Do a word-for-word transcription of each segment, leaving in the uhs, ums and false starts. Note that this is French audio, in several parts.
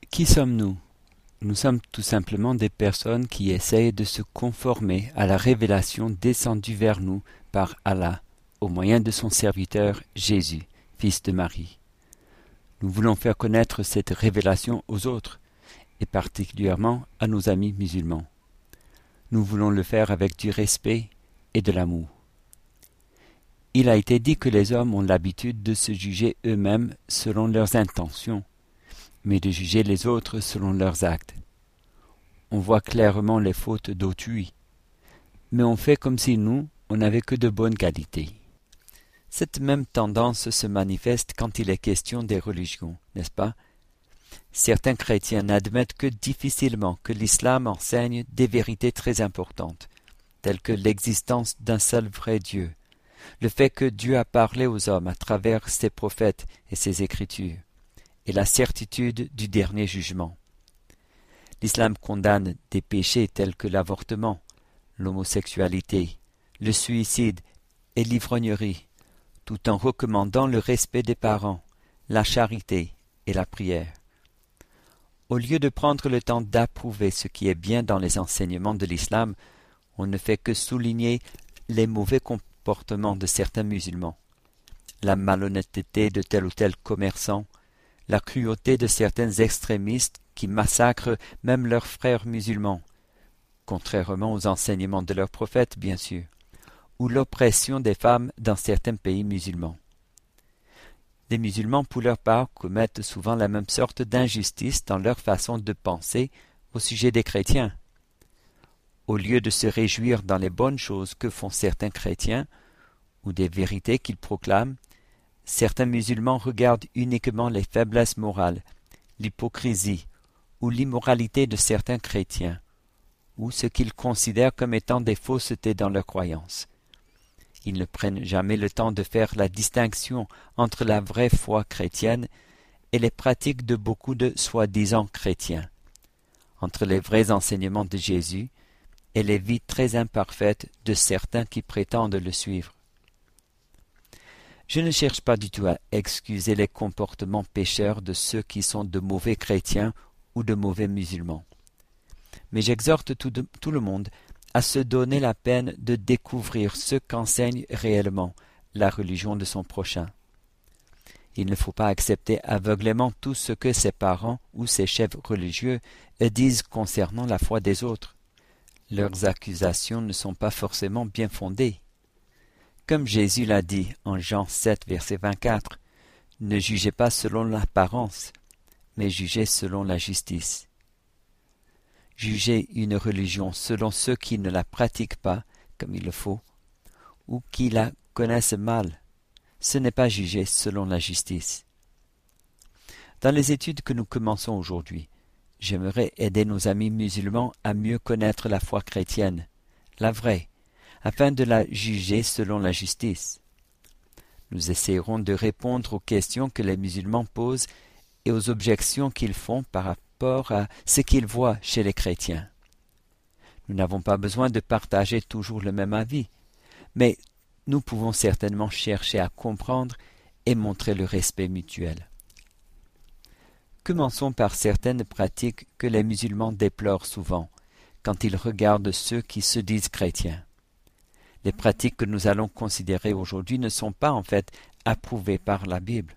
Qui sommes-nous? Nous sommes tout simplement des personnes qui essayent de se conformer à la révélation descendue vers nous par Allah, au moyen de son serviteur Jésus, fils de Marie. Nous voulons faire connaître cette révélation aux autres, et particulièrement à nos amis musulmans. Nous voulons le faire avec du respect et de l'amour. Il a été dit que les hommes ont l'habitude de se juger eux-mêmes selon leurs intentions, mais de juger les autres selon leurs actes. On voit clairement les fautes d'autrui, mais on fait comme si nous, on n'avait que de bonnes qualités. Cette même tendance se manifeste quand il est question des religions, n'est-ce pas? Certains chrétiens n'admettent que difficilement que l'islam enseigne des vérités très importantes, telles que l'existence d'un seul vrai Dieu, le fait que Dieu a parlé aux hommes à travers ses prophètes et ses écritures, et la certitude du dernier jugement. L'islam condamne des péchés tels que l'avortement, l'homosexualité, le suicide et l'ivrognerie, tout en recommandant le respect des parents, la charité et la prière. Au lieu de prendre le temps d'approuver ce qui est bien dans les enseignements de l'islam, on ne fait que souligner les mauvais comportements de certains musulmans, la malhonnêteté de tel ou tel commerçant, la cruauté de certains extrémistes qui massacrent même leurs frères musulmans, contrairement aux enseignements de leurs prophètes, bien sûr, ou l'oppression des femmes dans certains pays musulmans. Les musulmans, pour leur part, commettent souvent la même sorte d'injustice dans leur façon de penser au sujet des chrétiens. Au lieu de se réjouir dans les bonnes choses que font certains chrétiens, ou des vérités qu'ils proclament, certains musulmans regardent uniquement les faiblesses morales, l'hypocrisie ou l'immoralité de certains chrétiens, ou ce qu'ils considèrent comme étant des faussetés dans leurs croyances. Ils ne prennent jamais le temps de faire la distinction entre la vraie foi chrétienne et les pratiques de beaucoup de soi-disant chrétiens, entre les vrais enseignements de Jésus et les vies très imparfaites de certains qui prétendent le suivre. Je ne cherche pas du tout à excuser les comportements pécheurs de ceux qui sont de mauvais chrétiens ou de mauvais musulmans. Mais j'exhorte tout, de, tout le monde à se donner la peine de découvrir ce qu'enseigne réellement la religion de son prochain. Il ne faut pas accepter aveuglément tout ce que ses parents ou ses chefs religieux disent concernant la foi des autres. Leurs accusations ne sont pas forcément bien fondées. Comme Jésus l'a dit en Jean sept, verset vingt-quatre, « Ne jugez pas selon l'apparence, mais jugez selon la justice. » Juger une religion selon ceux qui ne la pratiquent pas comme il le faut, ou qui la connaissent mal, ce n'est pas juger selon la justice. Dans les études que nous commençons aujourd'hui, j'aimerais aider nos amis musulmans à mieux connaître la foi chrétienne, la vraie, afin de la juger selon la justice. Nous essayerons de répondre aux questions que les musulmans posent et aux objections qu'ils font par rapport à ce qu'ils voient chez les chrétiens. Nous n'avons pas besoin de partager toujours le même avis, mais nous pouvons certainement chercher à comprendre et montrer le respect mutuel. Commençons par certaines pratiques que les musulmans déplorent souvent quand ils regardent ceux qui se disent chrétiens. Les pratiques que nous allons considérer aujourd'hui ne sont pas en fait approuvées par la Bible.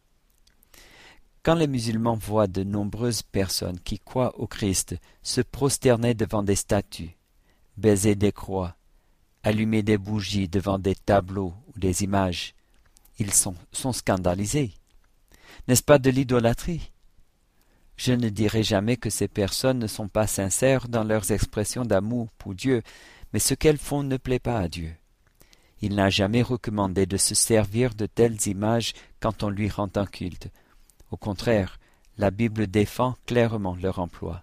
Quand les musulmans voient de nombreuses personnes qui croient au Christ se prosterner devant des statues, baiser des croix, allumer des bougies devant des tableaux ou des images, ils sont, sont scandalisés. N'est-ce pas de l'idolâtrie? Je ne dirai jamais que ces personnes ne sont pas sincères dans leurs expressions d'amour pour Dieu, mais ce qu'elles font ne plaît pas à Dieu. Il n'a jamais recommandé de se servir de telles images quand on lui rend un culte. Au contraire, la Bible défend clairement leur emploi.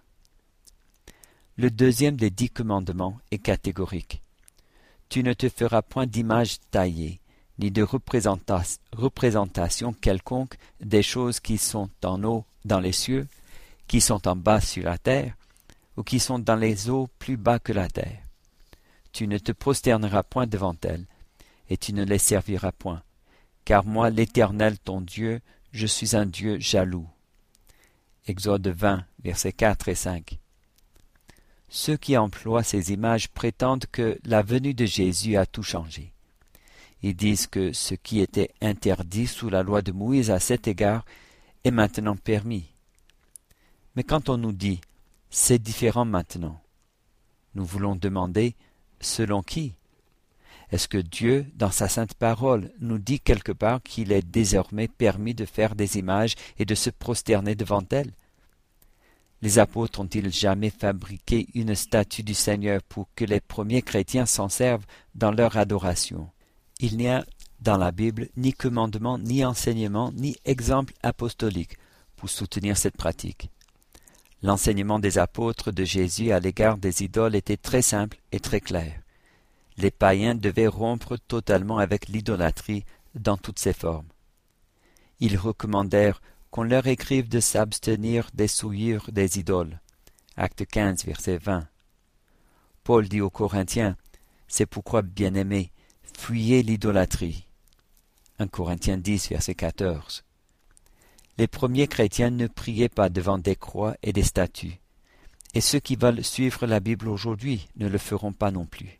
Le deuxième des dix commandements est catégorique. Tu ne te feras point d'image taillée, ni de représenta- représentation quelconque des choses qui sont en haut dans les cieux, qui sont en bas sur la terre, ou qui sont dans les eaux plus bas que la terre. Tu ne te prosterneras point devant elles, et tu ne les serviras point, car moi, l'Éternel ton Dieu, je suis un Dieu jaloux. Exode vingt, versets quatre et cinq. Ceux qui emploient ces images prétendent que la venue de Jésus a tout changé. Ils disent que ce qui était interdit sous la loi de Moïse à cet égard est maintenant permis. Mais quand on nous dit « c'est différent maintenant », nous voulons demander « selon qui » ? Est-ce que Dieu, dans sa sainte parole, nous dit quelque part qu'il est désormais permis de faire des images et de se prosterner devant elles ? Les apôtres ont-ils jamais fabriqué une statue du Seigneur pour que les premiers chrétiens s'en servent dans leur adoration ? Il n'y a dans la Bible ni commandement, ni enseignement, ni exemple apostolique pour soutenir cette pratique. L'enseignement des apôtres de Jésus à l'égard des idoles était très simple et très clair. Les païens devaient rompre totalement avec l'idolâtrie dans toutes ses formes. Ils recommandèrent qu'on leur écrive de s'abstenir des souillures des idoles. Acte quinze, verset vingt. Paul dit aux Corinthiens, « C'est pourquoi, bien-aimés, fuyez l'idolâtrie. » un Corinthiens dix, verset quatorze. Les premiers chrétiens ne priaient pas devant des croix et des statues, et ceux qui veulent suivre la Bible aujourd'hui ne le feront pas non plus.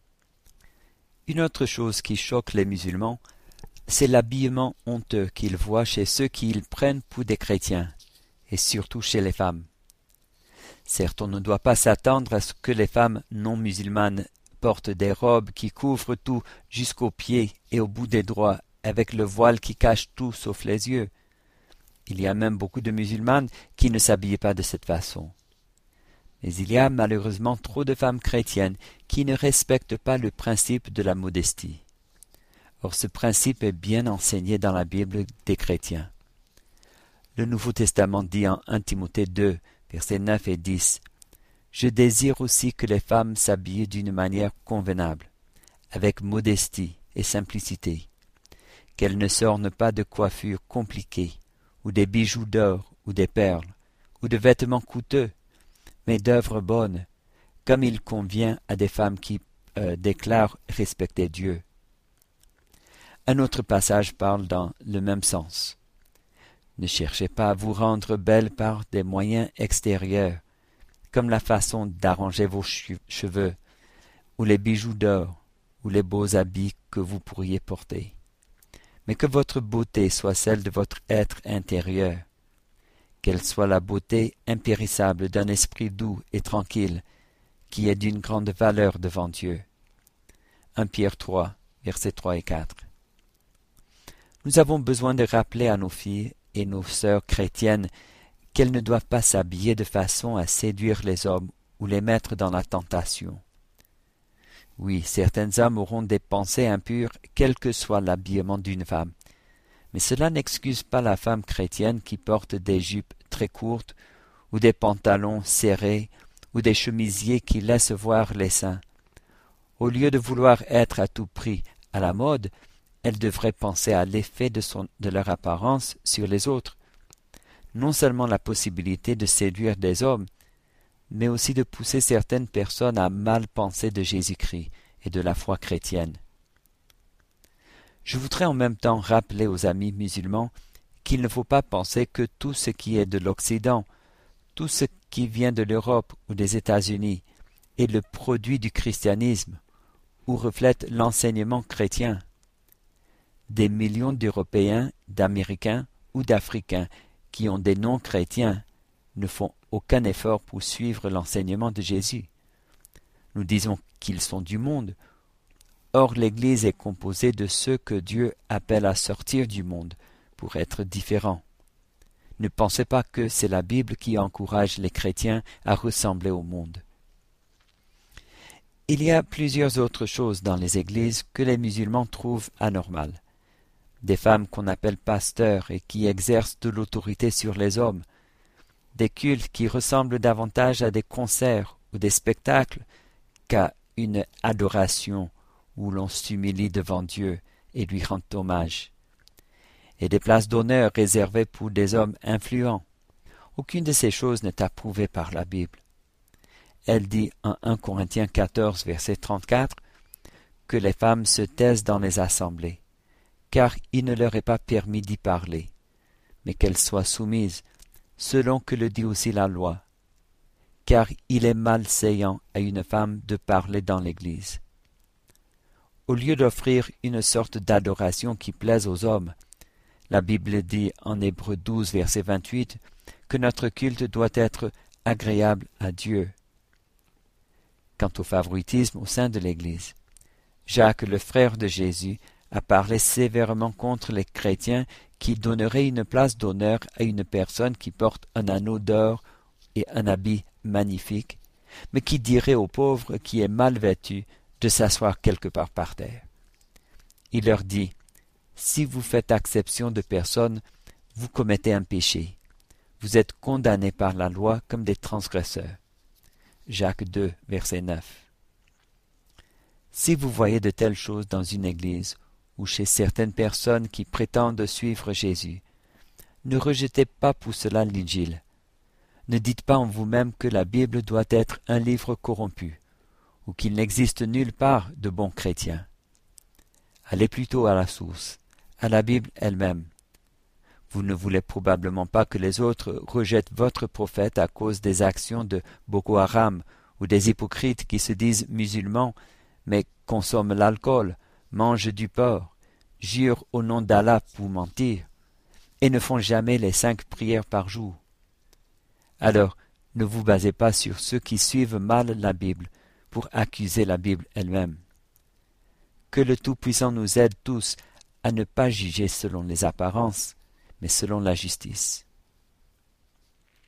Une autre chose qui choque les musulmans, c'est l'habillement honteux qu'ils voient chez ceux qu'ils prennent pour des chrétiens, et surtout chez les femmes. Certes, on ne doit pas s'attendre à ce que les femmes non musulmanes portent des robes qui couvrent tout jusqu'aux pieds et au bout des doigts, avec le voile qui cache tout sauf les yeux. Il y a même beaucoup de musulmanes qui ne s'habillaient pas de cette façon. Mais il y a malheureusement trop de femmes chrétiennes qui ne respectent pas le principe de la modestie. Or ce principe est bien enseigné dans la Bible des chrétiens. Le Nouveau Testament dit en un Timothée deux, versets neuf et dix, « Je désire aussi que les femmes s'habillent d'une manière convenable, avec modestie et simplicité, qu'elles ne s'ornent pas de coiffures compliquées, ou des bijoux d'or, ou des perles, ou de vêtements coûteux, mais d'œuvres bonnes, comme il convient à des femmes qui euh, déclarent respecter Dieu. » Un autre passage parle dans le même sens. « Ne cherchez pas à vous rendre belle par des moyens extérieurs, comme la façon d'arranger vos cheveux, ou les bijoux d'or, ou les beaux habits que vous pourriez porter. Mais que votre beauté soit celle de votre être intérieur, qu'elle soit la beauté impérissable d'un esprit doux et tranquille, qui est d'une grande valeur devant Dieu. » un Pierre trois, versets trois et quatre. Nous avons besoin de rappeler à nos filles et nos sœurs chrétiennes qu'elles ne doivent pas s'habiller de façon à séduire les hommes ou les mettre dans la tentation. Oui, certains hommes auront des pensées impures, quel que soit l'habillement d'une femme. Mais cela n'excuse pas la femme chrétienne qui porte des jupes très courtes, ou des pantalons serrés, ou des chemisiers qui laissent voir les seins. Au lieu de vouloir être à tout prix à la mode, elle devrait penser à l'effet de, son, de leur apparence sur les autres. Non seulement la possibilité de séduire des hommes, mais aussi de pousser certaines personnes à mal penser de Jésus-Christ et de la foi chrétienne. Je voudrais en même temps rappeler aux amis musulmans qu'il ne faut pas penser que tout ce qui est de l'Occident, tout ce qui vient de l'Europe ou des États-Unis, est le produit du christianisme ou reflète l'enseignement chrétien. Des millions d'Européens, d'Américains ou d'Africains qui ont des noms chrétiens ne font aucun effort pour suivre l'enseignement de Jésus. Nous disons qu'ils sont du monde. Or l'Église est composée de ceux que Dieu appelle à sortir du monde pour être différents. Ne pensez pas que c'est la Bible qui encourage les chrétiens à ressembler au monde. Il y a plusieurs autres choses dans les églises que les musulmans trouvent anormales. Des femmes qu'on appelle pasteurs et qui exercent de l'autorité sur les hommes, des cultes qui ressemblent davantage à des concerts ou des spectacles qu'à une adoration où l'on s'humilie devant Dieu et lui rend hommage, et des places d'honneur réservées pour des hommes influents. Aucune de ces choses n'est approuvée par la Bible. Elle dit en un Corinthiens quatorze, verset trente-quatre, que les femmes se taisent dans les assemblées, car il ne leur est pas permis d'y parler, mais qu'elles soient soumises, selon que le dit aussi la loi, car il est malséant à une femme de parler dans l'Église. Au lieu d'offrir une sorte d'adoration qui plaise aux hommes, la Bible dit en Hébreux douze, verset vingt-huit, que notre culte doit être agréable à Dieu. Quant au favoritisme au sein de l'Église, Jacques, le frère de Jésus, a parlé sévèrement contre les chrétiens qui donneraient une place d'honneur à une personne qui porte un anneau d'or et un habit magnifique, mais qui dirait au pauvre qui est mal vêtu de s'asseoir quelque part par terre. Il leur dit, « Si vous faites exception de personne, vous commettez un péché. Vous êtes condamnés par la loi comme des transgresseurs. » Jacques deux, verset neuf. Si vous voyez de telles choses dans une église ou chez certaines personnes qui prétendent suivre Jésus, ne rejetez pas pour cela l'Injil. Ne dites pas en vous-même que la Bible doit être un livre corrompu, ou qu'il n'existe nulle part de bons chrétiens. Allez plutôt à la source, à la Bible elle-même. Vous ne voulez probablement pas que les autres rejettent votre prophète à cause des actions de Boko Haram ou des hypocrites qui se disent musulmans, mais consomment l'alcool, mangent du porc, jurent au nom d'Allah pour mentir, et ne font jamais les cinq prières par jour. Alors, ne vous basez pas sur ceux qui suivent mal la Bible pour accuser la Bible elle-même. Que le Tout-Puissant nous aide tous à ne pas juger selon les apparences, mais selon la justice.